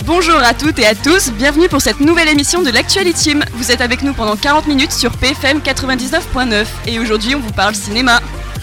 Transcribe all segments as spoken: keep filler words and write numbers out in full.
Bonjour à toutes et à tous, bienvenue pour cette nouvelle émission de l'Actualitime. Vous êtes avec nous pendant quarante minutes sur P F M quatre-vingt-dix-neuf point neuf et aujourd'hui on vous parle cinéma.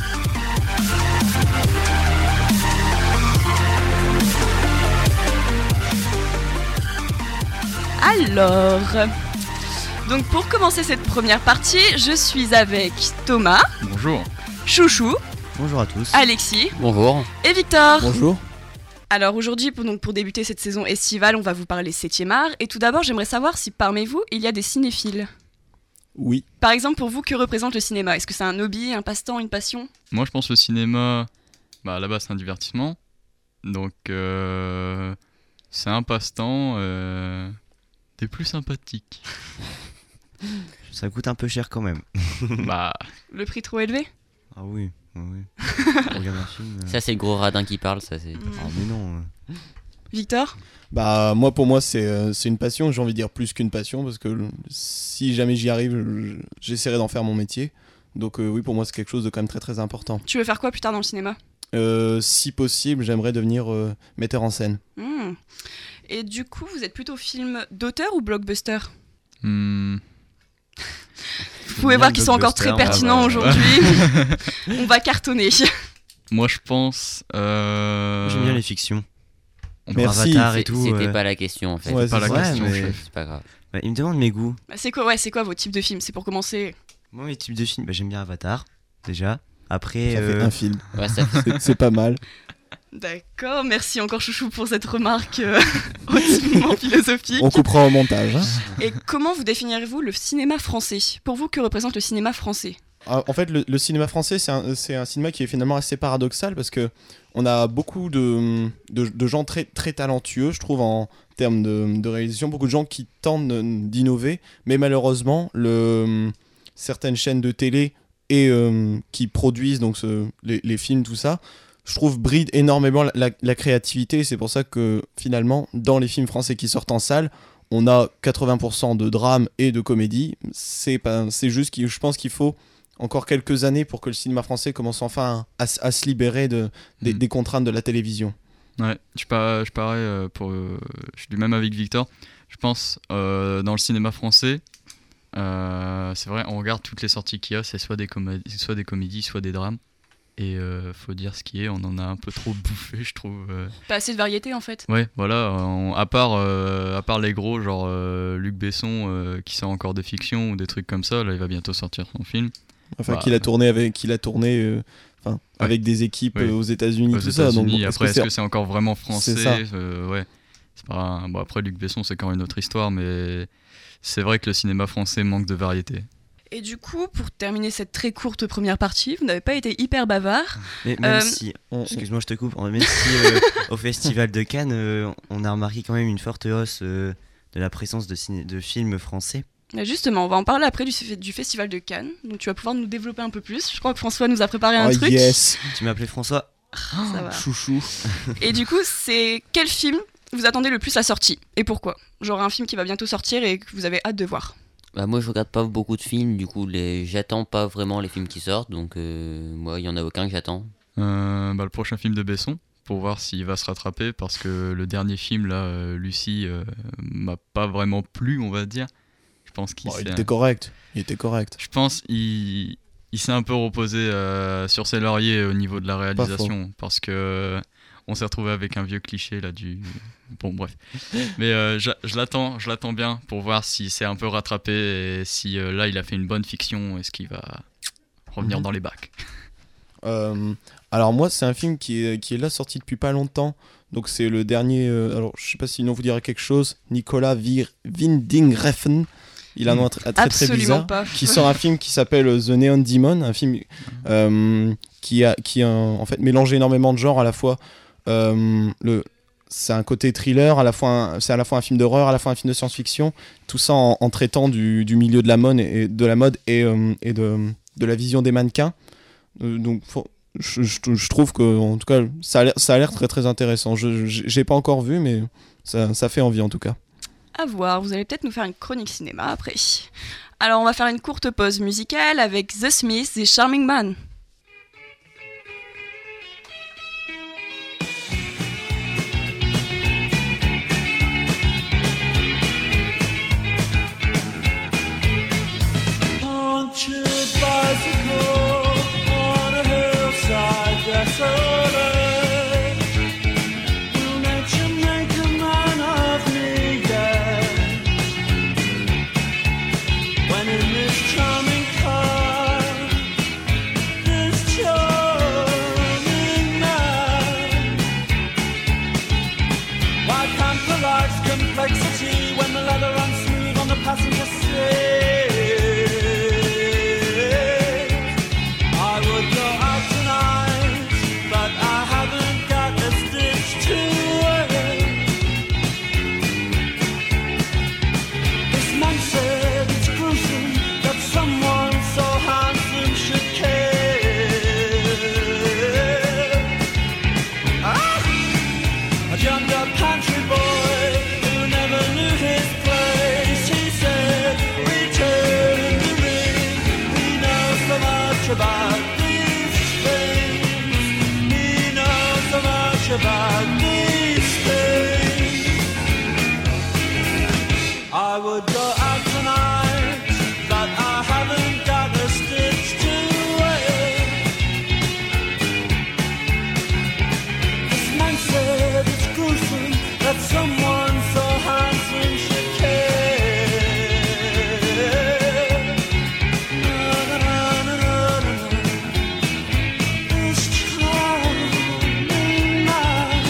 Alors, donc pour commencer cette première partie, je suis avec Thomas. Bonjour. Chouchou. Bonjour à tous. Alexis. Bonjour. Et Victor. Bonjour. Alors aujourd'hui, pour, donc, pour débuter cette saison estivale, on va vous parler septième art. Et tout d'abord, j'aimerais savoir si parmi vous, il y a des cinéphiles. Oui. Par exemple, pour vous, que représente le cinéma ? Est-ce que c'est un hobby, un passe-temps, une passion ? Moi, je pense que le cinéma, bah, à la base, c'est un divertissement. Donc, euh, c'est un passe-temps euh, des plus sympathiques. Ça coûte un peu cher quand même. bah, Le prix trop élevé ? Ah oui, oui, oui. On regarde un film. euh, Ça, c'est le gros radin qui parle, ça c'est. Ah mais non. euh. Victor ? Bah moi pour moi c'est euh, c'est une passion, j'ai envie de dire plus qu'une passion parce que le- si jamais j'y arrive, je- j'essaierai d'en faire mon métier. Donc euh, oui, pour moi c'est quelque chose de quand même très très important. Tu veux faire quoi plus tard dans le cinéma ? Euh, si possible, j'aimerais devenir euh, metteur en scène. Hmm. Et du coup, vous êtes plutôt film d'auteur ou blockbuster ? hmm, Vous pouvez voir qu'ils sont encore très blockbuster, pertinents ouais, ouais. aujourd'hui. On va cartonner. moi, je pense. Euh, J'aime bien les fictions. on Merci. Avatar et C'est- tout. C'était euh. pas la question en fait. Ouais, pas c'est la ça. question, Ouais, mais- chef. C'est pas grave. Ouais, il me demande mes goûts. Bah, c'est quoi, ouais, c'est quoi vos types de films ? C'est pour commencer. Moi, mes types de films, bah, j'aime bien Avatar, déjà. Après, Ça fait euh, un film, Ouais, ça fait- c'est, c'est pas mal. D'accord, merci encore Chouchou pour cette remarque euh, hautement philosophique. On coupera au montage. hein. Et comment vous définirez-vous le cinéma français ? Pour vous, que représente le cinéma français ? Ah, En fait, le, le cinéma français, c'est un, c'est un cinéma qui est finalement assez paradoxal parce que on a beaucoup de, de, de gens très, très talentueux, je trouve, en termes de, de réalisation. Beaucoup de gens qui tentent de- d'innover, mais malheureusement, le, certaines chaînes de télé et euh, qui produisent donc ce- les, les films, tout ça, je trouve brident énormément la, la- la créativité. C'est pour ça que finalement, dans les films français qui sortent en salle, on a quatre-vingts pour cent de drame et de comédie. C'est pas, c'est juste que je pense qu'il faut encore quelques années pour que le cinéma français commence enfin à, s- à se libérer de, des, Mm. des contraintes de la télévision. Ouais, je parais, je parais euh, pour, euh, je suis du même avec Victor. Je pense euh, dans le cinéma français, euh, c'est vrai, on regarde toutes les sorties qu'il y a, c'est soit des comédies, soit des comédies, soit des drames. Et euh, faut dire ce qui est, on en a un peu trop bouffé, je trouve. euh. Pas assez de variété en fait. Ouais, voilà, on- à part euh, à part les gros, genre euh, Luc Besson euh, qui sort encore des fictions ou des trucs comme ça, là il va bientôt sortir son film. Enfin, Bah, qu'il a tourné avec, qu'il a tourné, euh, enfin, Ouais. avec des équipes Oui. euh, aux États-Unis, Aux tout ça. Donc, États-Unis. bon, est-ce Après, que est-ce c'est- que c'est encore vraiment français C'est ça. Euh, ouais. C'est pas un- bon, après, Luc Besson, c'est encore une autre histoire, mais c'est vrai que le cinéma français manque de variété. Et du coup, pour terminer cette très courte première partie, vous n'avez pas été hyper bavard. mais même Euh, si, on- excuse-moi, je te coupe, même si euh, au Festival de Cannes, euh, on a remarqué quand même une forte hausse euh, de la présence de, ciné- de films français. Bah, justement, on va en parler après du, du Festival de Cannes. Donc tu vas pouvoir nous développer un peu plus. Je crois que François nous a préparé un Oh truc. yes, Tu m'appelais François. Ça va. chouchou. Et du coup, c'est quel film vous attendez le plus la sortie ? Et pourquoi ? Genre un film qui va bientôt sortir et que vous avez hâte de voir. Bah, moi je regarde pas beaucoup de films, du coup les... j'attends pas vraiment les films qui sortent, donc euh, moi il y en a aucun que j'attends. Euh, bah, le prochain film de Besson, pour voir s'il va se rattraper, parce que le dernier film, là, euh, Lucie, euh, m'a pas vraiment plu, on va dire. Je pense qu'il Bon, il s'est- était correct, il était correct. Je pense qu'il il s'est un peu reposé euh, sur ses lauriers au niveau de la réalisation, parce que on s'est retrouvé avec un vieux cliché là du. Bon bref, mais euh, je, je l'attends, je l'attends bien pour voir s'il s'est un peu rattrapé et si euh, là il a fait une bonne fiction, est-ce qu'il va revenir Mhm. dans les bacs. Euh, alors moi, c'est un film qui est, qui est là sorti depuis pas longtemps. Donc c'est le dernier. euh, alors je sais pas si le nom vous dirait quelque chose. Nicolas Vir- Winding Refn. Il a un nom très très, très Absolument bizarre. pas. Qui sort un film qui s'appelle The Neon Demon, un film euh, qui a qui a en fait mélangé énormément de genres à la fois. euh, le c'est un côté thriller, à la fois un- c'est à la fois un film d'horreur, à la fois un film de science-fiction, tout ça en, en traitant du, du milieu de la mode et de la mode et, euh, et de, de la vision des mannequins. Euh, donc faut- je, je, je trouve que en tout cas ça a l'air, ça a l'air très très intéressant. Je je- j'ai pas encore vu, mais ça, ça fait envie en tout cas. À voir, vous allez peut-être nous faire une chronique cinéma après. Alors on va faire une courte pause musicale avec The Smiths et Charming Man. complexity when the leather runs smooth on the passenger seat. I would go out tonight, but I haven't got a stitch to wear. This man said it's gruesome that someone so handsome should care. Ah! A jammed up country boy who never knew his place. He said, return to me. He knows so much about these things. He knows so much about these things. I would go out tonight, but I haven't got a stitch to wear. This man said it's gruesome that someone so handsome should care. Na, na, na, na, na, na. This charming night.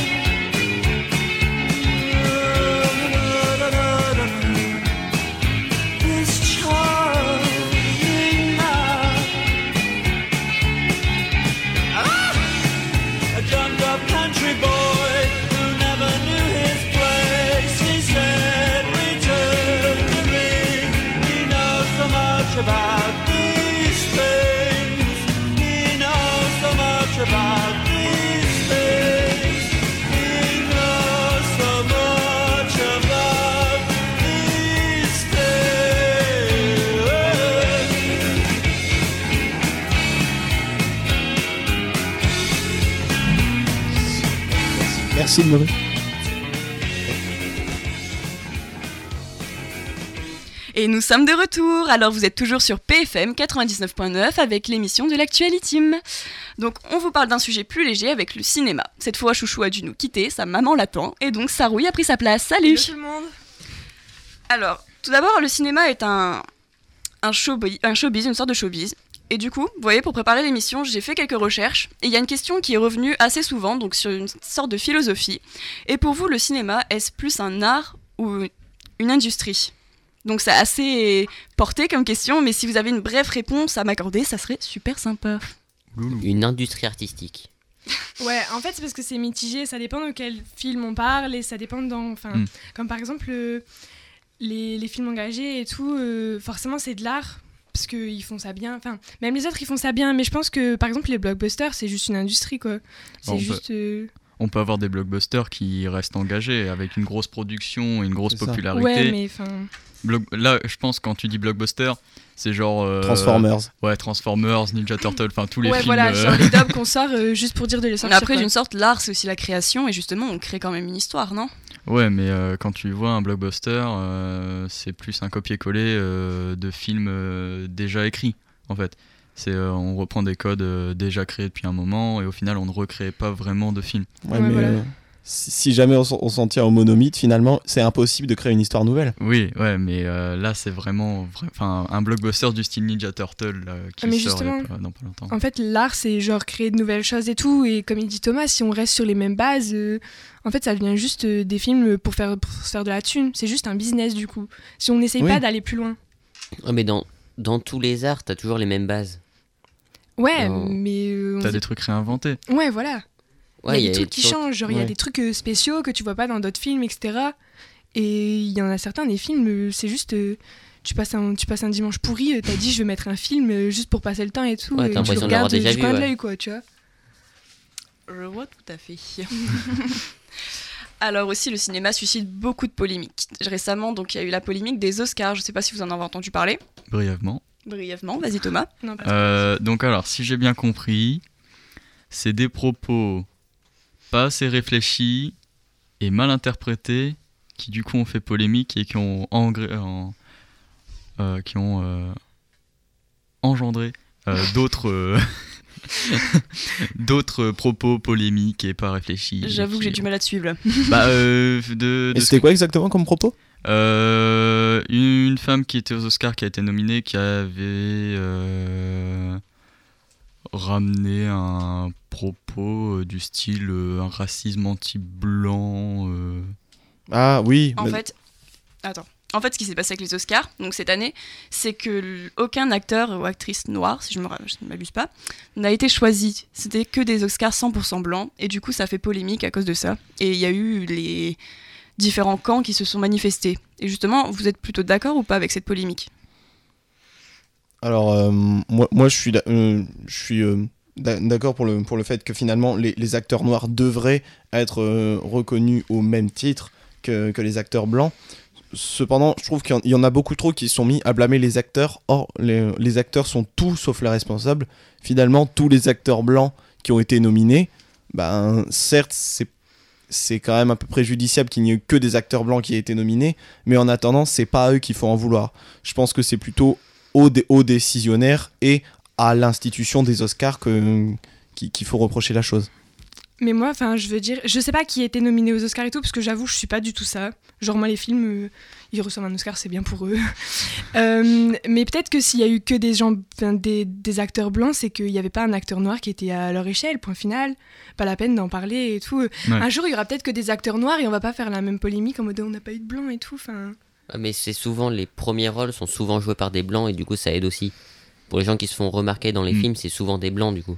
Na, na, na, na, na, na. This charming night. Ah! A jammed up country boy who never knew his place. He said, return to me. He knows so much about these things. He knows so much about these things. He knows so much about these things. Merci de me. Et nous sommes de retour, alors vous êtes toujours sur P F M quatre-vingt-dix-neuf point neuf avec l'émission de l'Actualitime. Donc on vous parle d'un sujet plus léger avec le cinéma. Cette fois Chouchou a dû nous quitter, sa maman l'attend, et donc Sarouille a pris sa place. Salut Hello tout le monde. Alors, tout d'abord, le cinéma est un, un, showbiz, un showbiz, une sorte de showbiz. Et du coup, vous voyez, pour préparer l'émission, j'ai fait quelques recherches, et il y a une question qui est revenue assez souvent, donc sur une sorte de philosophie. Et pour vous, le cinéma, est-ce plus un art ou une industrie ? Donc c'est assez porté comme question, mais si vous avez une brève réponse à m'accorder, ça serait super sympa. Une industrie artistique. Ouais, en fait, c'est parce que c'est mitigé, ça dépend de quel film on parle, et ça dépend dans... Enfin, Mm. comme par exemple, euh, les, les films engagés et tout, euh, forcément, c'est de l'art, parce qu'ils font ça bien. Enfin, même les autres, ils font ça bien, mais je pense que, par exemple, les blockbusters, c'est juste une industrie, quoi. C'est Bon, juste... euh, On peut avoir des blockbusters qui restent engagés avec une grosse production et une grosse C'est ça. popularité. Ouais, mais enfin... Block- Là, je pense quand tu dis blockbuster, c'est genre euh, Transformers. Ouais, Transformers, Ninja Turtle, enfin tous les ouais, films. voilà, euh, genre les dubs qu'on sort euh, juste pour dire de les Mais sortir. après, quoi. d'une sorte, l'art, c'est aussi la création, et justement, on crée quand même une histoire, non ? Ouais, mais euh, quand tu vois un blockbuster, euh, c'est plus un copier-coller euh, de films euh, déjà écrits, en fait. C'est, euh, on reprend des codes euh, déjà créés depuis un moment, et au final, on ne recrée pas vraiment de film. Ouais, Ouais, mais voilà. euh, si, si jamais on, s'en- on s'en tient au monomythe, finalement, c'est impossible de créer une histoire nouvelle. Oui, ouais, mais euh, là, c'est vraiment, vra- enfin, un blockbuster du style Ninja Turtle là, qui Ah, mais sort il y a justement. pas, dans pas longtemps. En fait, l'art, c'est genre créer de nouvelles choses et tout. Et comme il dit Thomas, si on reste sur les mêmes bases, euh, en fait, ça devient juste euh, des films pour faire, pour se faire de la thune. C'est juste un business, du coup. Si on n'essaye Oui. pas d'aller plus loin. Ouais, mais dans, dans tous les arts, t'as toujours les mêmes bases. Ouais, Non. mais... euh, on T'as sait- des trucs réinventés. Ouais, voilà. Ouais, il y a des trucs qui toujours- changent. Genre, il y a Ouais. des trucs euh, spéciaux que tu vois pas dans d'autres films, et cetera. Et il y en a certains, des films, euh, c'est juste... euh, tu, passes un, tu passes un dimanche pourri, euh, t'as dit, je vais mettre un film euh, juste pour passer le temps et tout. Ouais, et t'as tu le l'impression de l'avoir regardes euh, déjà du vu, coin de ouais. l'œil, quoi, tu vois. Je vois tout à fait. Alors aussi, le cinéma suscite beaucoup de polémiques. Récemment, donc, il y a eu la polémique des Oscars. Je sais pas si vous en avez entendu parler. Brièvement. Brièvement, vas-y Thomas. Non, pas Euh, donc alors, si j'ai bien compris, c'est des propos pas assez réfléchis et mal interprétés qui du coup ont fait polémique et qui ont, engré- en- euh, qui ont euh, engendré euh, d'autres euh, d'autres propos polémiques et pas réfléchis. J'avoue que j'ai qui- du mal à te suivre là. Bah, euh, de, de Et ce c'était quoi exactement comme propos ? Euh, une femme qui était aux Oscars, qui a été nominée, qui avait euh, ramené un propos euh, du style euh, un racisme anti-blanc, euh, Ah oui. En mais- fait, attends. En fait, ce qui s'est passé avec les Oscars, donc cette année, c'est que l- aucun acteur ou actrice noire, si je, me, ra- je ne m'abuse pas, n'a été choisi. C'était que des Oscars cent pour cent blancs, et du coup, ça fait polémique à cause de ça. Et il y a eu les différents camps qui se sont manifestés. Et justement, vous êtes plutôt d'accord ou pas avec cette polémique? Alors, euh, moi, moi, je suis, d'a- euh, je suis euh, d'a- d'accord pour le, pour le fait que finalement, les, les acteurs noirs devraient être euh, reconnus au même titre que, que les acteurs blancs. Cependant, je trouve qu'il y en- il y en a beaucoup trop qui se sont mis à blâmer les acteurs. Or, les, les acteurs sont tout sauf les responsables. Finalement, tous les acteurs blancs qui ont été nominés, ben, certes, c'est c'est quand même un peu préjudiciable qu'il n'y ait que des acteurs blancs qui aient été nominés, mais en attendant, c'est pas à eux qu'il faut en vouloir. Je pense que c'est plutôt aux, dé- aux décisionnaires et à l'institution des Oscars que, qui- qu'il faut reprocher la chose. Mais moi, enfin, je veux dire, je sais pas qui a été nominé aux Oscars et tout, parce que j'avoue, je suis pas du tout ça. Genre, moi, les films, euh, ils reçoivent un Oscar, c'est bien pour eux. Euh, mais peut-être que s'il y a eu que des gens, enfin, des, des acteurs blancs, c'est qu'il y avait pas un acteur noir qui était à leur échelle, point final. Pas la peine d'en parler et tout. Ouais. Un jour, il y aura peut-être que des acteurs noirs et on va pas faire la même polémique en mode on n'a pas eu de blanc et tout. Enfin, Ah, mais c'est souvent, les premiers rôles sont souvent joués par des blancs et du coup ça aide aussi. Pour les gens qui se font remarquer dans les Mm. films, c'est souvent des blancs du coup.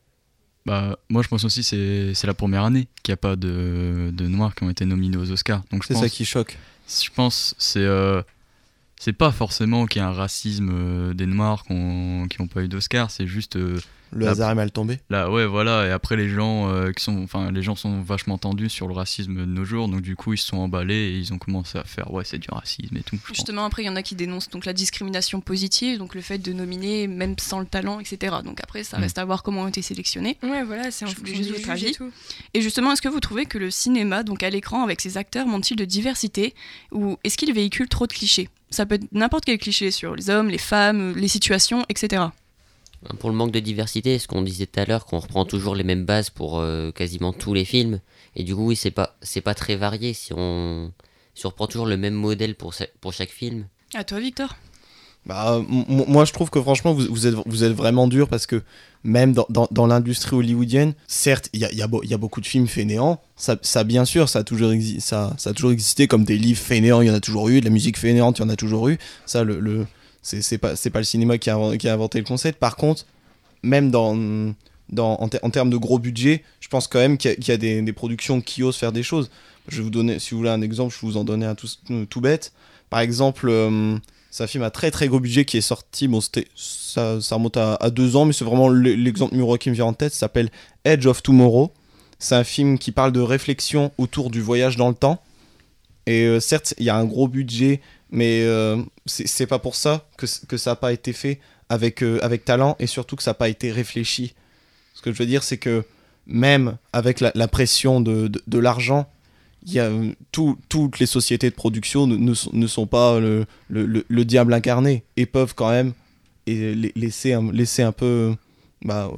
Bah, moi, je pense aussi que c'est c'est la première année qu'il n'y a pas de, de noirs qui ont été nominés aux Oscars. Donc, je C'est pense, ça qui choque. je pense c'est euh, c'est pas forcément qu'il y a un racisme euh, des noirs qu'on- qui n'ont pas eu d'Oscar, c'est juste euh, Le La- hasard est mal tombé. là, ouais, voilà. Et après, les gens euh, qui sont, enfin, les gens sont vachement tendus sur le racisme de nos jours, donc du coup, ils se sont emballés et ils ont commencé à faire, ouais, c'est du racisme et tout. je pense. Justement, après, il y en a qui dénoncent donc la discrimination positive, donc le fait de nominer même sans le talent, et cetera. Donc après, ça Mm. reste à voir comment ont été sélectionnés. ouais, voilà, c'est en Je voulais fonction juste des votre juges et avis. tout. Et justement, est-ce que vous trouvez que le cinéma, donc à l'écran, avec ses acteurs, manque-t-il de diversité, ou est-ce qu'il véhicule trop de clichés? Ça peut être n'importe quel cliché sur les hommes, les femmes, les situations, et cetera. Pour le manque de diversité, ce qu'on disait tout à l'heure, qu'on reprend toujours les mêmes bases pour euh, quasiment tous les films, et du coup, oui, c'est pas, c'est pas très varié si on, si on reprend toujours le même modèle pour, sa- pour chaque film. À toi, Victor. Bah, m- m- moi, je trouve que franchement, vous, vous êtes, vous êtes vraiment dur parce que même dans, dans, dans l'industrie hollywoodienne, certes, il y a, il y, a beau- il y a beaucoup de films fainéants. Ça, ça bien sûr, ça a, toujours exi- ça, ça a toujours existé comme des livres fainéants, il y en a toujours eu, de la musique fainéante, il y en a toujours eu. Ça, le, le, c'est, c'est, pas, c'est pas le cinéma qui a, inven- qui a inventé le concept. Par contre, même dans, dans, en, ter- en termes de gros budget, je pense quand même qu'il y a, qu'il y a des, des productions qui osent faire des choses. Je vais vous donner, si vous voulez un exemple, je vais vous en donner un tout, tout bête. Par exemple, euh, c'est un film à très très gros budget qui est sorti, bon, c'était, ça, ça remonte à, à deux ans, mais c'est vraiment l- l'exemple numéro un qui me vient en tête, ça s'appelle Edge of Tomorrow. C'est un film qui parle de réflexion autour du voyage dans le temps. Et euh, certes, il y a un gros budget, mais euh, c'est, c'est pas pour ça que, c- que ça n'a pas été fait avec, euh, avec talent et surtout que ça n'a pas été réfléchi. Ce que je veux dire, c'est que même avec la, la pression de, de, de l'argent, il y a, euh, tout- toutes les sociétés de production ne, ne sont, ne sont pas le, le, le, le diable incarné et peuvent quand même et la- laisser, un, laisser un peu bah,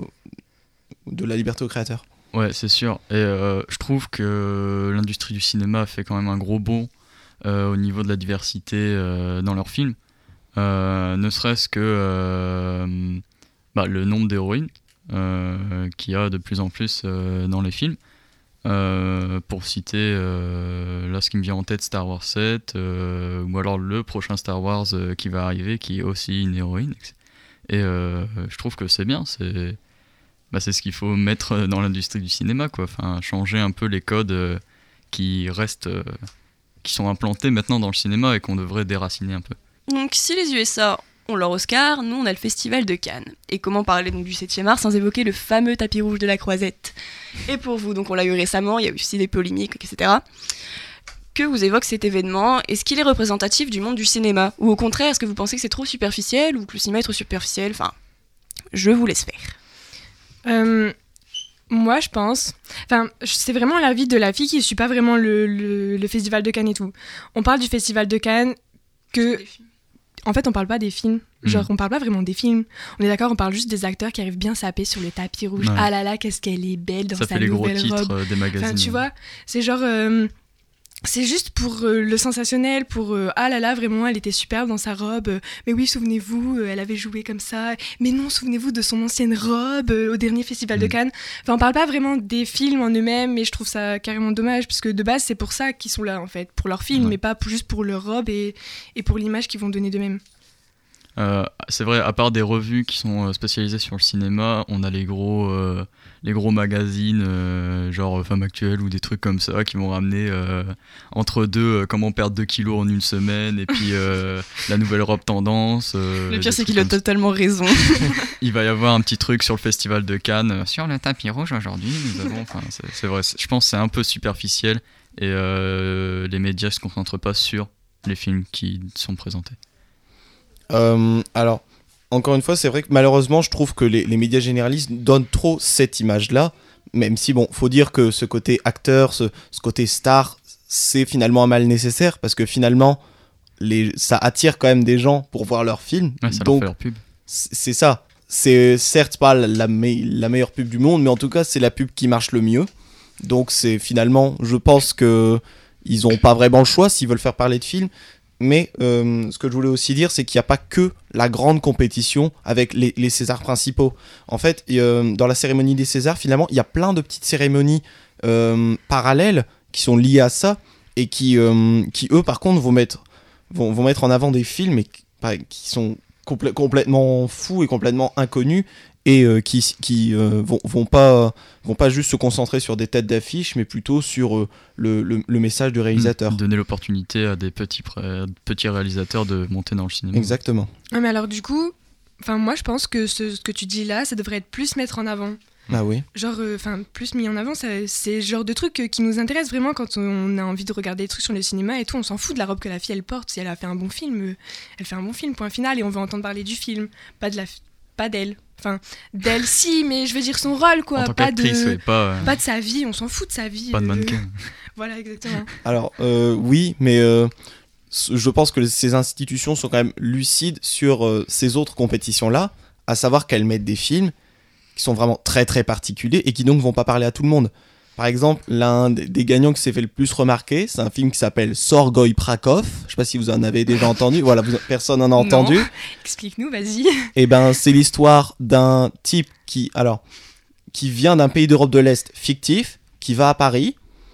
de la liberté aux créateurs. Ouais, c'est sûr. Et euh, je trouve que l'industrie du cinéma fait quand même un gros bond euh, au niveau de la diversité euh, dans leurs films. Euh, ne serait-ce que euh, bah, le nombre d'héroïnes euh, qu'il y a de plus en plus euh, dans les films. Euh, pour citer, euh, là ce qui me vient en tête, Star Wars sept, euh, ou alors le prochain Star Wars euh, qui va arriver, qui est aussi une héroïne. Et euh, je trouve que c'est bien, c'est... Bah, c'est ce qu'il faut mettre dans l'industrie du cinéma, quoi. Enfin, changer un peu les codes euh, qui restent, euh, qui sont implantés maintenant dans le cinéma et qu'on devrait déraciner un peu. Donc, si les U S A ont leur Oscar, nous on a le Festival de Cannes. Et comment parler donc du septième art sans évoquer le fameux tapis rouge de la Croisette? Et pour vous, donc on l'a eu récemment, il y a eu aussi des polémiques, et cetera. Que vous évoque cet événement? Est-ce qu'il est représentatif du monde du cinéma? Ou au contraire, est-ce que vous pensez que c'est trop superficiel ou que le cinéma est trop superficiel? Enfin, je vous laisse faire. Euh, moi, je pense. Enfin, c'est vraiment l'avis de la fille qui ne suit pas vraiment le, le, le Festival de Cannes et tout. On parle du Festival de Cannes que. En fait, on parle pas des films. Genre, Mm. on parle pas vraiment des films. On est d'accord, on parle juste des acteurs qui arrivent bien sapés sur le tapis rouge. Ouais. Ah là là, qu'est-ce qu'elle est belle dans Ça sa fait les gros nouvelle titres robe. euh, des magazines. Enfin, tu vois, c'est genre. euh, c'est juste pour euh, le sensationnel, pour euh, ah là là, vraiment, elle était superbe dans sa robe. euh, mais oui, souvenez-vous, euh, elle avait joué comme ça. Mais non, souvenez-vous de son ancienne robe euh, au dernier festival de Mm. Cannes. Enfin, on parle pas vraiment des films en eux-mêmes, mais je trouve ça carrément dommage, parce que de base, c'est pour ça qu'ils sont là, en fait, pour leur film, Ouais. mais pas pour- juste pour leur robe et, et pour l'image qu'ils vont donner d'eux-mêmes. Euh, c'est vrai, à part des revues qui sont euh, spécialisées sur le cinéma, on a les gros, euh, les gros magazines, euh, genre Femme Actuelle ou des trucs comme ça, qui vont ramener euh, entre deux euh, comment perdre deux kilos en une semaine, et puis euh, la nouvelle robe tendance. euh, Le des pire, c'est trucs qu'il a comme ça. totalement raison. Il va y avoir un petit truc sur le festival de Cannes. euh, Sur le tapis rouge aujourd'hui, nous avons. Enfin, c'est, c'est vrai, c'est- je pense que c'est un peu superficiel, et euh, les médias se concentrent pas sur les films qui sont présentés. Euh, alors, encore une fois, c'est vrai que malheureusement, je trouve que les, les médias généralistes donnent trop cette image-là, même si, bon, faut dire que ce côté acteur, ce, ce côté star, c'est finalement un mal nécessaire, parce que finalement, les, ça attire quand même des gens pour voir leurs films. Ouais, ça donc, leur fait leur pub. c'est c'est ça. C'est certes pas la, me- la meilleure pub du monde, mais en tout cas, c'est la pub qui marche le mieux. Donc, c'est finalement, je pense que ils ont pas vraiment le choix s'ils veulent faire parler de films. Mais euh, ce que je voulais aussi dire, c'est qu'il n'y a pas que la grande compétition avec les, les Césars principaux. En fait, euh, dans la cérémonie des Césars, finalement, il y a plein de petites cérémonies euh, parallèles qui sont liées à ça et qui, euh, qui eux, par contre, vont mettre, vont, vont mettre en avant des films et qui, pas- qui sont complè- complètement fous et complètement inconnus et euh, qui, qui euh, vont, vont, pas, vont pas juste se concentrer sur des têtes d'affiche, mais plutôt sur euh, le, le, le message du réalisateur. Donner l'opportunité à des petits, pré- petits réalisateurs de monter dans le cinéma. Exactement. Ouais, mais alors, du coup, enfin, moi, je pense que ce, ce que tu dis là, ça devrait être plus mettre en avant. Ah oui. Genre, enfin, plus mis en avant, ça, c'est le genre de truc euh, qui nous intéresse vraiment quand on a envie de regarder des trucs sur le cinéma et tout. On s'en fout de la robe que la fille elle porte. Si elle a fait un bon film, euh, elle fait un bon film, point final, et on veut entendre parler du film, pas de la, f- pas d'elle. Enfin, d'elle, si, mais je veux dire son rôle, quoi. En tant Pas qu'actrice, de, ouais, pas, euh, pas de sa vie, on s'en fout de sa vie. pas de euh, mannequin. Voilà, exactement. Alors, euh, oui, mais euh, c- je pense que ces institutions sont quand même lucides sur euh, ces autres compétitions-là, à savoir qu'elles mettent des films qui sont vraiment très très particuliers et qui donc vont pas parler à tout le monde. Par exemple, l'un des des gagnants qui s'est fait le plus remarquer, c'est un film qui s'appelle Sorgoy Prakov. Je sais pas si vous en avez déjà entendu. Voilà, vous- personne n'en a Non. entendu. Explique-nous, vas-y. Et ben, c'est l'histoire d'un type qui, alors, qui vient d'un pays d'Europe de l'Est fictif, qui va à Paris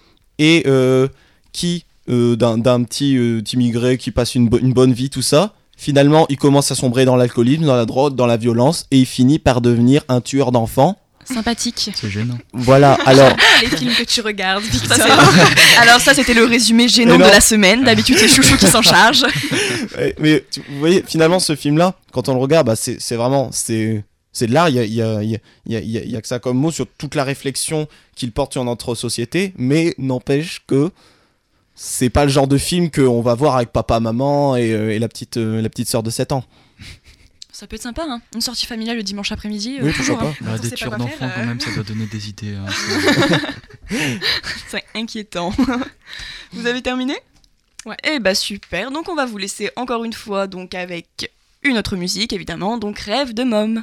et euh, qui, euh, d'un, d'un petit euh, immigré qui passe une, bo- une bonne vie, tout ça, finalement, il commence à sombrer dans l'alcoolisme, dans la drogue, dans la violence, et il finit par devenir un tueur d'enfants. Sympathique. C'est gênant. Voilà, alors, Les films que tu regardes, Ça, Victor. c'est- Alors ça, c'était le résumé gênant Mais de non. la semaine. D'habitude, c'est Chouchou qui s'en charge. euh, mais tu- vous voyez, finalement, ce film-là, quand on le regarde, bah, c'est, c'est vraiment, c'est, c'est de l'art, il y a, il y, a, il y, a, il y, a, il y a- il y a que ça comme mot sur toute la réflexion qu'il porte sur notre société, mais n'empêche que c'est pas le genre de film qu'on va voir avec papa, maman et, euh, et la petite, euh, la petite sœur de sept ans. Ça peut être sympa, hein. Une sortie familiale le dimanche après-midi. Oui, euh, toujours, pourquoi hein. pas. Bah, on des sait tueurs pas quoi d'enfants, faire, quand euh. même, ça doit donner des idées. hein. C'est inquiétant. Vous avez terminé? Ouais. Eh bah super. Donc on va vous laisser encore une fois donc avec une autre musique évidemment. Donc Rêve de Môme.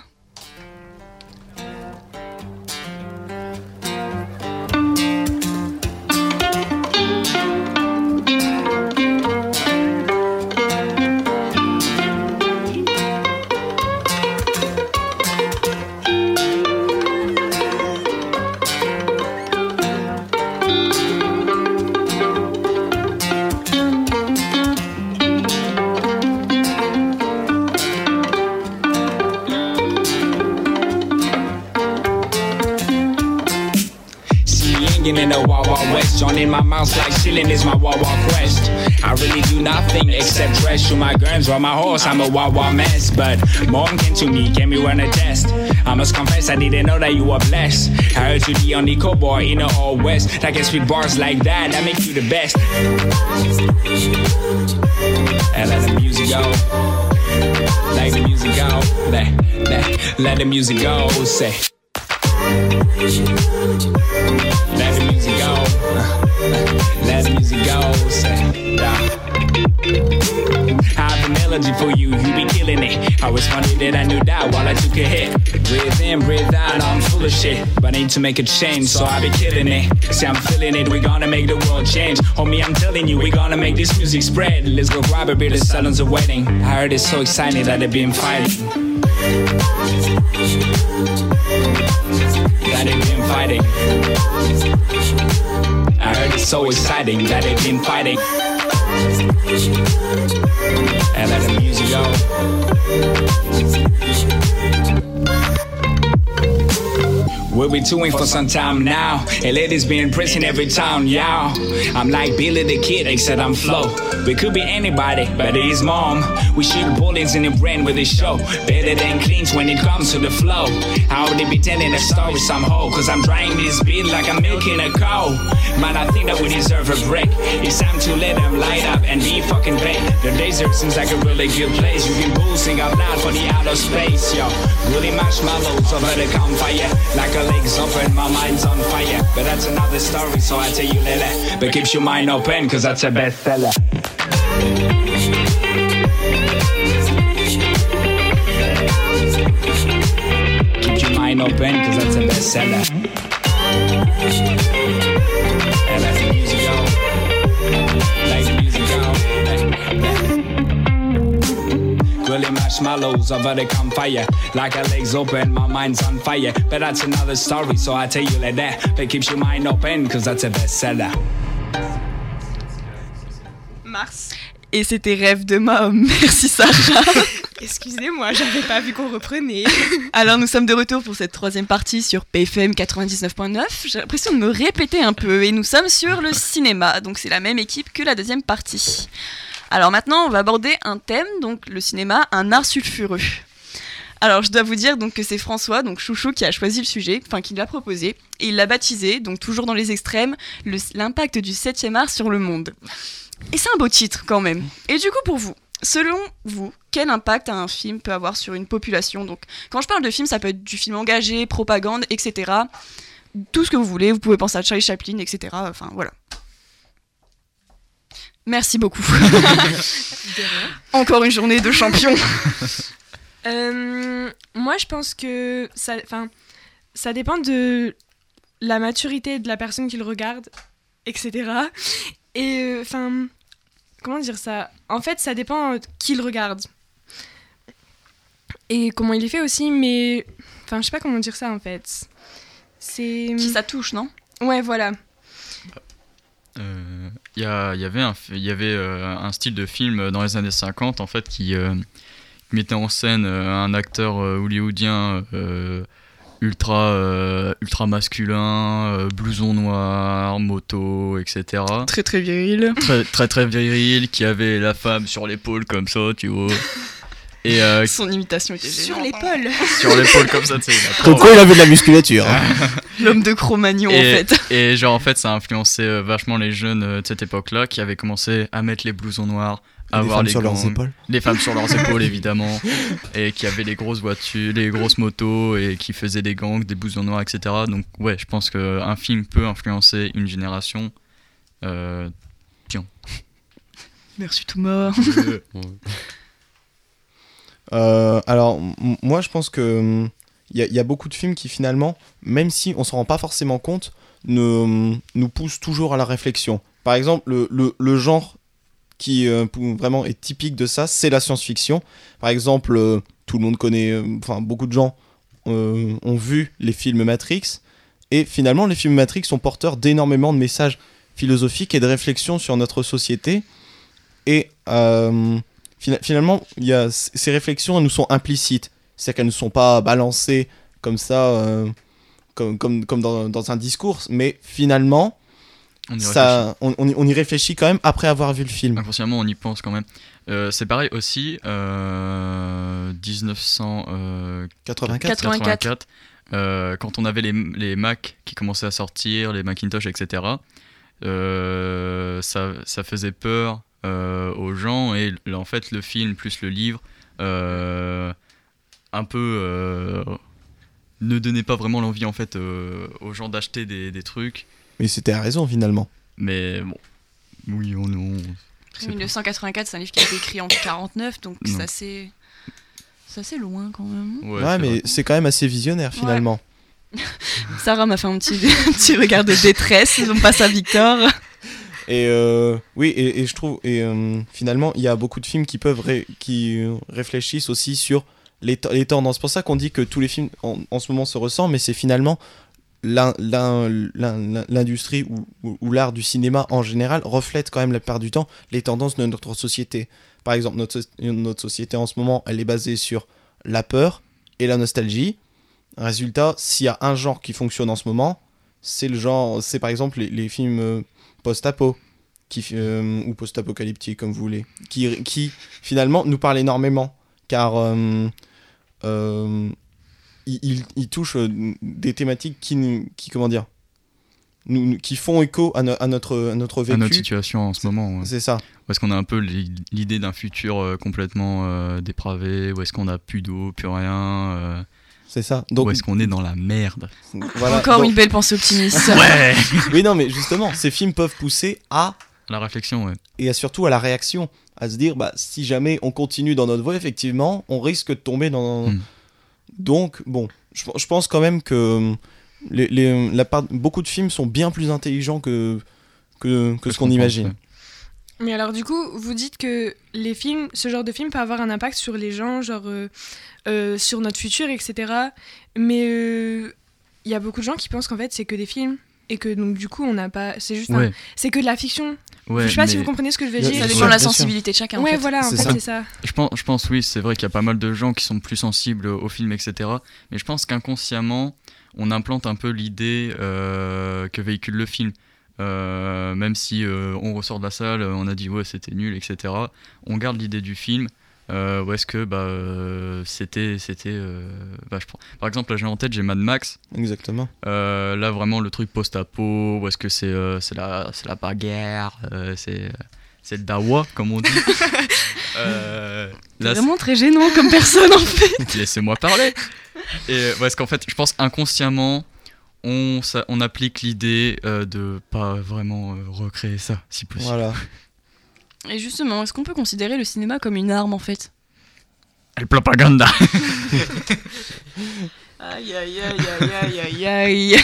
Swinging in the Wild Wild West, joining my mouse like chilling is my Wild Wild quest. I really do nothing except dress, shoot my guns, ride my horse, I'm a wild wild mess. But mom came to me, gave me run a test. I must confess, I didn't know that you were blessed. I heard you the only cowboy in the old west that can spit bars like that, that make you the best. And let the music go, let the music go, let, let, let the music go, say. Let the music go, let the music go, say, yeah. I have a melody for you, you be killing it. I responded that I knew that while I took a hit. Breathe in, breathe out, I'm full full of shit, but I need to make a change, so I be killing it. See, I'm feeling it, we gonna make the world change. Homie, I'm telling you, we gonna make this music spread. Let's go grab a beer, the salons are waiting. I heard it's so exciting that they've been fighting. That they've been fighting. I heard it's so exciting that they've been fighting. And let the music go. We'll be touring for some time now. And ladies be in prison every town, yeah. I'm like Billy the Kid, except I'm Flo. We could be anybody, but it is mom. We shoot bullets in the brain with this show. Better than cleans when it comes to the flow. How would they be telling a story somehow? Cause I'm drying this beat like I'm milking a cow. Man, I think that we deserve a break. It's time to let them light up and be fucking vain. The desert seems like a really good place. You can boosting up loud for the outer space, yo. Really marshmallows over the campfire. Like a legs open, my mind's on fire. But that's another story, so I tell you later. But keeps your mind open, cause that's a bestseller. Keep your mind open, cause that's a bestseller. And let the music go. Let the music go. Grilling marshmallows over the campfire. Like a legs open, my mind's on fire. But that's another story, so I tell you like that. But keeps your mind open, cause that's a bestseller. Mars. Et c'était Rêve de Mom. Merci Sarah. Excusez-moi, j'avais pas vu qu'on reprenait. Alors nous sommes de retour pour cette troisième partie sur P F M quatre-vingt-dix-neuf point neuf. J'ai l'impression de me répéter un peu et nous sommes sur le cinéma, donc c'est la même équipe que la deuxième partie. Alors maintenant on va aborder un thème, donc le cinéma, un art sulfureux. Alors je dois vous dire donc que c'est François, donc Chouchou, qui a choisi le sujet, enfin qui l'a proposé, et il l'a baptisé, donc toujours dans les extrêmes, le, l'impact du septième art sur le monde. Et c'est un beau titre quand même. Et du coup pour vous, selon vous, quel impact un film peut avoir sur une population ? Donc, quand je parle de film, ça peut être du film engagé, propagande, et cetera. Tout ce que vous voulez, vous pouvez penser à Charlie Chaplin, et cetera. Enfin, voilà. Merci beaucoup. Encore une journée de champion. euh, moi, je pense que ça, ça dépend de la maturité de la personne qui le regarde, et cetera. Et enfin... Euh, Comment dire ça ? En fait, ça dépend qui le regarde. Et comment il est fait aussi, mais... Enfin, je sais pas comment dire ça, en fait. C'est... Qui ça touche, non ? Ouais, voilà. Il euh, y, a, y avait, un, y avait euh, un style de film dans les années cinquante, en fait, qui, euh, qui mettait en scène euh, un acteur euh, hollywoodien... Euh, ultra euh, ultra masculin, euh, blouson noir, moto, et cetera. Très très viril. Très très très viril, qui avait la femme sur l'épaule comme ça, tu vois. Et euh, son imitation était sur géniale. l'épaule. Sur l'épaule comme ça, tu sais. Comme quoi il avait de la musculature. Hein. L'homme de Cro-Magnon en et, fait. Et genre en fait ça a influencé euh, vachement les jeunes euh, de cette époque-là qui avaient commencé à mettre les blousons noirs. Avoir les femmes les sur gants, leurs épaules. Les femmes sur leurs épaules évidemment, et qui avaient les grosses voitures, les grosses motos, et qui faisaient des gangs, des blousons noirs, et cetera. Donc ouais, je pense qu'un film peut influencer une génération. Euh... Tiens. Merci Thomas. euh, alors m- moi je pense que il y, y a beaucoup de films qui finalement, même si on s'en rend pas forcément compte, ne, nous poussent toujours à la réflexion. Par exemple, le, le, le genre qui euh, vraiment est typique de ça, c'est la science-fiction. Par exemple, euh, tout le monde connaît, enfin euh, beaucoup de gens euh, ont vu les films Matrix, et finalement les films Matrix sont porteurs d'énormément de messages philosophiques et de réflexions sur notre société, et euh, fina- finalement y a, c- ces réflexions elles nous sont implicites, c'est-à-dire qu'elles ne sont pas balancées comme ça, euh, comme, comme, comme dans, dans un discours, mais finalement On y, ça, on, on, y, on y réfléchit quand même après avoir vu le film. Inconsciemment, on y pense quand même. Euh, c'est pareil aussi, euh, dix-neuf cent quatre-vingt-quatre, quatre-vingt-quatre. euh, quand on avait les, les Mac qui commençaient à sortir, les Macintosh, et cetera, euh, ça, ça faisait peur euh, aux gens, et en fait, le film plus le livre, euh, un peu... Euh, ne donnait pas vraiment l'envie en fait euh, aux gens d'acheter des, des trucs. Mais c'était à raison finalement. Mais bon, oui ou non. dix-neuf cent quatre-vingt-quatre, c'est un livre qui a été écrit en quarante-neuf, donc ça c'est... ça c'est loin quand même. Ouais, ouais c'est mais vrai. C'est quand même assez visionnaire finalement. Sarah m'a fait un petit, un petit regard de détresse, on passe à Victor. Et euh, oui, et, et je trouve, et euh, finalement, il y a beaucoup de films qui peuvent ré- qui euh, réfléchissent aussi sur les, t- les tendances. C'est pour ça qu'on dit que tous les films en, en ce moment se ressemblent, mais c'est finalement l'in- l'in- l'in- l'industrie ou, ou, ou l'art du cinéma en général reflète quand même la plupart du temps les tendances de notre société. Par exemple, notre, so- notre société en ce moment, elle est basée sur la peur et la nostalgie. Résultat, s'il y a un genre qui fonctionne en ce moment, c'est le genre, c'est par exemple les, les films euh, post-apo qui, euh, ou post-apocalyptiques comme vous voulez, qui, qui finalement nous parlent énormément car euh, euh, ils, ils, ils touchent euh, des thématiques qui, nous- qui comment dire, nous, nous- qui font écho à, no- à notre à notre vécu. À notre situation en ce moment. Ouais. C'est ça. Où est-ce qu'on a un peu l'i- l'idée d'un futur euh, complètement euh, dépravé, où est-ce qu'on a plus d'eau, plus rien, euh, C'est ça. Donc où est-ce qu'on est dans la merde. voilà. Encore Donc- une belle pensée optimiste. Ouais. Oui non mais justement, ces films peuvent pousser à La réflexion, ouais. et à- surtout à la réaction, à se dire bah si jamais on continue dans notre voie, effectivement, on risque de tomber dans. Mm. Donc bon, je, je pense quand même que les, les- la part, beaucoup de films sont bien plus intelligents que que, que ce qu'on pense, imagine. ouais. Mais alors du coup, vous dites que les films, ce genre de film peut avoir un impact sur les gens, genre euh, euh, sur notre futur, et cetera. Mais il y a beaucoup de gens qui pensent qu'en fait c'est que des films et que donc du coup on n'a pas, c'est juste, un- Ouais. c'est que de la fiction. Ouais, je sais pas si mais vous comprenez ce que je veux Ça dire. Ça Ouais, dépend de la bien sûr. sensibilité de chacun. en Ouais, fait. voilà, en C'est fait ça. c'est ça. Je pense, je pense, oui, c'est vrai qu'il y a pas mal de gens qui sont plus sensibles au film, et cetera. Mais je pense qu'inconsciemment, on implante un peu l'idée euh, que véhicule le film. Euh, même si euh, on ressort de la salle, on a dit ouais c'était nul, et cetera. On garde l'idée du film. Euh, où est-ce que bah euh, c'était c'était euh, bah, je prends- par exemple là j'ai en tête j'ai Mad Max. Exactement. Euh, là vraiment le truc post-apo, où est-ce que c'est euh, c'est la c'est la bagarre, euh, c'est c'est le dawa comme on dit. euh, C'est là, vraiment très gênant comme personne en fait. laissez-moi parler. Et euh, parce qu'en fait, je pense inconsciemment, on, ça, on applique l'idée euh, de pas vraiment euh, recréer ça, si possible. Voilà. Et justement, est-ce qu'on peut considérer le cinéma comme une arme en fait? El propaganda. Aïe aïe aïe aïe aïe aïe aïe.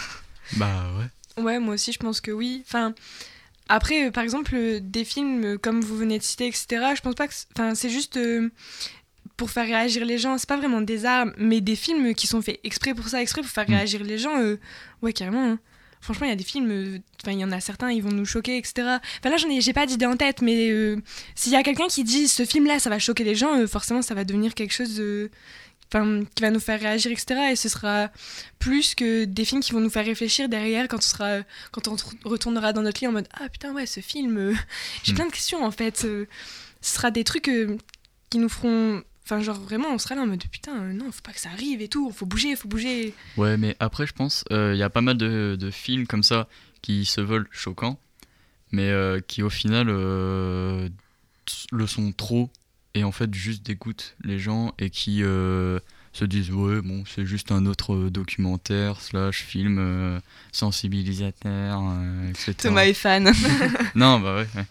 Bah ouais. Ouais, moi aussi je pense que oui. Enfin, après, euh, par exemple, euh, des films euh, comme vous venez de citer, et cetera. Je pense pas que, c- enfin, c'est juste euh, pour faire réagir les gens. C'est pas vraiment des armes, mais des films qui sont faits exprès pour ça, exprès pour faire Mm. réagir les gens. euh, ouais, carrément. hein. Franchement, il y a des films. euh, Enfin, il y en a certains, ils vont nous choquer, et cetera. Enfin là, j'en ai, j'ai pas d'idée en tête, mais euh, s'il y a quelqu'un qui dit ce film-là, ça va choquer les gens, euh, forcément, ça va devenir quelque chose de enfin, qui va nous faire réagir, et cetera. Et ce sera plus que des films qui vont nous faire réfléchir derrière quand on, sera, quand on re- retournera dans notre lit en mode « Ah putain, ouais, ce film, euh, j'ai Mm. plein de questions en fait. Euh, ce sera des trucs euh, qui nous feront... Enfin, genre vraiment, on sera là en mode « Putain, euh, non, faut pas que ça arrive et tout, faut bouger, faut bouger. Ouais, mais après, je pense, il y a pas mal de, de films comme ça qui se veulent choquants, mais euh, qui au final euh, le sont trop et en fait juste dégoûtent les gens et qui euh, se disent ouais bon c'est juste un autre documentaire slash film euh, sensibilisateur euh, et cetera. Thomas est fan. Non bah ouais, ouais.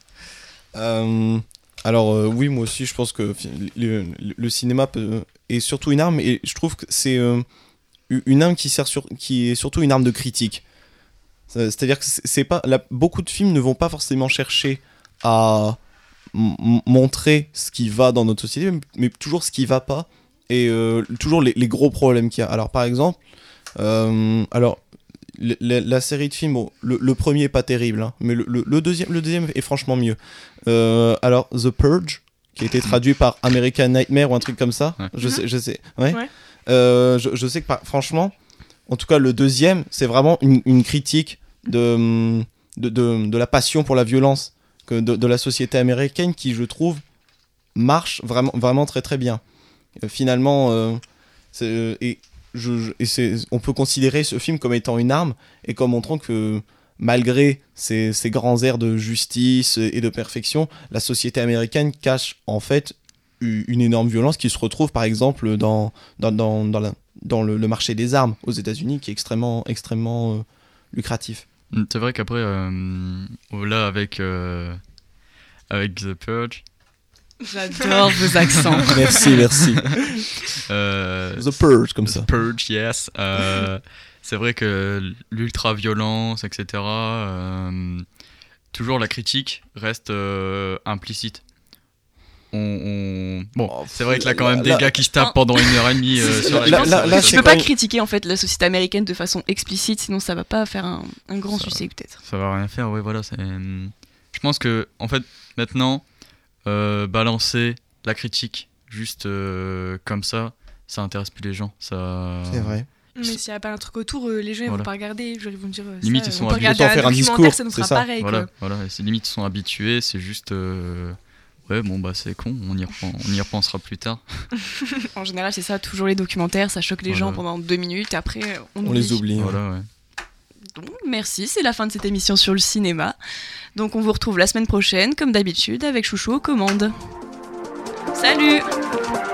Euh, alors euh, oui, moi aussi, je pense que fi- le, le- le cinéma peut, est surtout une arme, et je trouve que c'est euh, une arme qui sert sur, qui est surtout une arme de critique. C'est- C'est-à-dire que c'est c'est pas, la- beaucoup de films ne vont pas forcément chercher à m- m- montrer ce qui va dans notre société, mais- mais toujours ce qui va pas, et euh, toujours les, les gros problèmes qu'il y a. Alors par exemple, euh, alors le- la, la série de films, bon, le, le premier est pas terrible, hein, mais le, le- le deuxième, le deuxième est franchement mieux. Euh, alors The Purge, qui a été traduit par American Nightmare ou un truc comme ça, Ouais. je sais, je sais, ouais. Ouais. Euh, je, je sais que par- franchement, en tout cas le deuxième, c'est vraiment une, une critique de, de, de, de la passion pour la violence que de, de la société américaine qui, je trouve, marche vraiment, vraiment très très bien. Euh, finalement, euh, c'est, euh, et je, je- et c'est, on peut considérer ce film comme étant une arme et comme montrant que malgré ces, ces grands airs de justice et de perfection, la société américaine cache en fait u- une énorme violence qui se retrouve par exemple dans, dans, dans, dans, la- dans le, le marché des armes aux États-Unis, qui est extrêmement, extrêmement euh, lucratif. C'est vrai qu'après euh, là avec euh, avec The Purge J'adore vos accents. Merci, merci. euh, The Purge, comme ça. The Purge, yes. Euh, c'est vrai que l'ultra-violence, et cetera, euh, toujours la critique reste euh, implicite. On, on... Bon, Oh, c'est vrai que là, quand même, là- des gars qui se tapent pendant une heure et demie euh, sur la Là- gueule, là- ça- là, Tu c'est peux quand pas même- critiquer en fait la société américaine de façon explicite, sinon ça va pas faire un, un grand Ça- succès peut-être. ça va rien faire, ouais, voilà. C'est... Je pense que, en fait, maintenant, euh, balancer la critique juste euh, comme ça, ça intéresse plus les gens. Ça... C'est vrai. Mais s'il n'y a pas un truc autour, euh, les gens ils Voilà. vont pas regarder. Genre, ils vont dire. euh, Limite, ça, ils sont on peut habitués. regarder Autant un faire un documentaire, discours, ça nous c'est fera ça. pareil. Voilà, Quoi. voilà. Et ces limites sont habitués, c'est juste. euh, Ouais, bon, bah c'est con, on y, repen- on y repensera plus tard. En général, c'est ça, toujours les documentaires, ça choque les Voilà. gens pendant deux minutes, après on, On les oublie. ouais. Voilà, ouais. Donc, merci, c'est la fin de cette émission sur le cinéma. Donc on vous retrouve la semaine prochaine, comme d'habitude, avec Chouchou aux commandes. Salut!